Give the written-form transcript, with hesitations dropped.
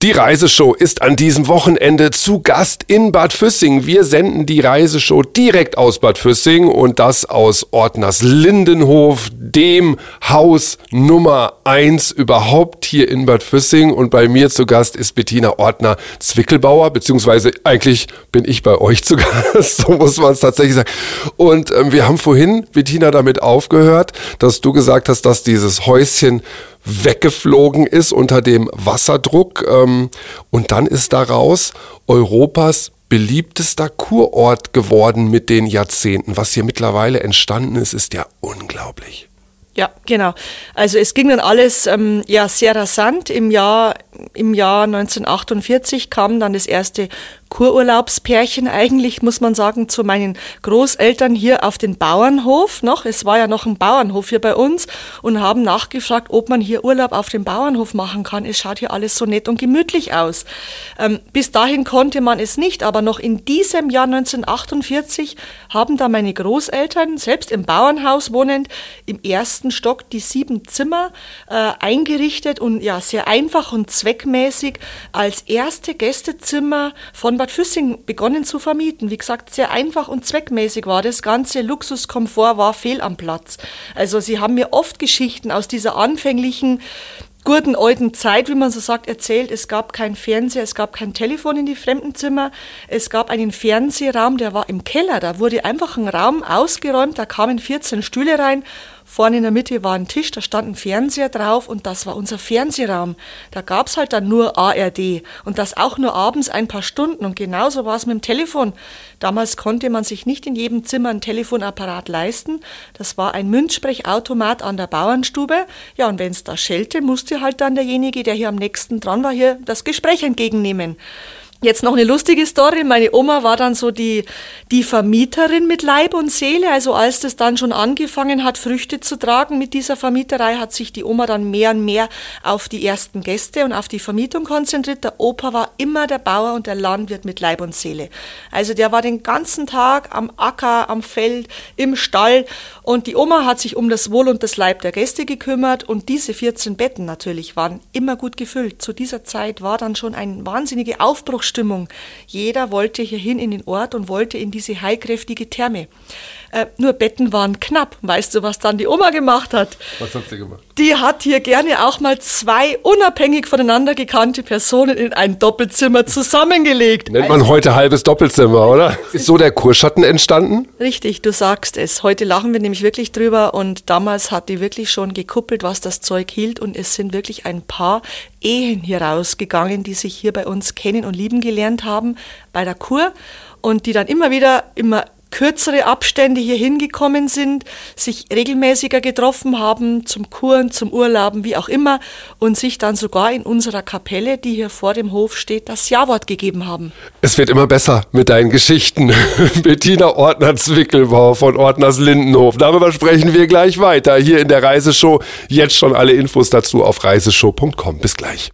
Die Reiseshow ist an diesem Wochenende zu Gast in Bad Füssing. Wir senden die Reiseshow direkt aus Bad Füssing und das aus Ortners Lindenhof, dem Haus Nummer 1 überhaupt hier in Bad Füssing. Und bei mir zu Gast ist Bettina Ortner-Zwickelbauer, beziehungsweise eigentlich bin ich bei euch zu Gast, so muss man es tatsächlich sagen. Und wir haben vorhin, Bettina, damit aufgehört, dass du gesagt hast, dass dieses Häuschen weggeflogen ist unter dem Wasserdruck und dann ist daraus Europas beliebtester Kurort geworden mit den Jahrzehnten. Was hier mittlerweile entstanden ist, ist ja unglaublich. Ja, genau. Also es ging dann alles sehr rasant. Im Jahr 1948 kam dann das erste Kururlaubspärchen eigentlich, muss man sagen, zu meinen Großeltern hier auf den Bauernhof noch. Es war ja noch ein Bauernhof hier bei uns und haben nachgefragt, ob man hier Urlaub auf dem Bauernhof machen kann. Es schaut hier alles so nett und gemütlich aus. Bis dahin konnte man es nicht, aber noch in diesem Jahr 1948 haben da meine Großeltern, selbst im Bauernhaus wohnend, im ersten Stock die 7 Zimmer eingerichtet und ja, sehr einfach und zweckmäßig als erste Gästezimmer von Bad Füssing begonnen zu vermieten. Wie gesagt, sehr einfach und zweckmäßig war das Ganze. Luxuskomfort war fehl am Platz. Also sie haben mir oft Geschichten aus dieser anfänglichen guten alten Zeit, wie man so sagt, erzählt. Es gab kein Fernseher, es gab kein Telefon in die Fremdenzimmer. Es gab einen Fernsehraum, der war im Keller. Da wurde einfach ein Raum ausgeräumt, da kamen 14 Stühle rein. Vorne in der Mitte war ein Tisch, da stand ein Fernseher drauf und das war unser Fernsehraum. Da gab's halt dann nur ARD und das auch nur abends ein paar Stunden und genauso war es mit dem Telefon. Damals konnte man sich nicht in jedem Zimmer einen Telefonapparat leisten. Das war ein Münzsprechautomat an der Bauernstube. Ja, und wenn's da schellte, musste halt dann derjenige, der hier am nächsten dran war, hier das Gespräch entgegennehmen. Jetzt noch eine lustige Story. Meine Oma war dann so die Vermieterin mit Leib und Seele. Also als das dann schon angefangen hat, Früchte zu tragen mit dieser Vermieterei, hat sich die Oma dann mehr und mehr auf die ersten Gäste und auf die Vermietung konzentriert. Der Opa war immer der Bauer und der Landwirt mit Leib und Seele. Also der war den ganzen Tag am Acker, am Feld, im Stall. Und die Oma hat sich um das Wohl und das Leib der Gäste gekümmert. Und diese 14 Betten natürlich waren immer gut gefüllt. Zu dieser Zeit war dann schon eine wahnsinnige Aufbruchsstimmung. Jeder wollte hierhin in den Ort und wollte in diese heilkräftige Therme. Nur Betten waren knapp. Weißt du, was dann die Oma gemacht hat? Was hat sie gemacht? Die hat hier gerne auch mal 2 unabhängig voneinander gekannte Personen in ein Doppelzimmer zusammengelegt. Nennt man heute halbes Doppelzimmer, oder? Ist so der Kurschatten entstanden? Richtig, du sagst es. Heute lachen wir nämlich wirklich drüber und damals hat die wirklich schon gekuppelt, was das Zeug hielt und es sind wirklich ein paar Ehen hier rausgegangen, die sich hier bei uns kennen und lieben gelernt haben bei der Kur und die dann immer kürzere Abstände hier hingekommen sind, sich regelmäßiger getroffen haben, zum Kuren, zum Urlauben, wie auch immer, und sich dann sogar in unserer Kapelle, die hier vor dem Hof steht, das Ja-Wort gegeben haben. Es wird immer besser mit deinen Geschichten. Bettina Ortner-Zwickelbauer von Ortners Lindenhof. Darüber sprechen wir gleich weiter hier in der Reiseshow. Jetzt schon alle Infos dazu auf reiseshow.com. Bis gleich.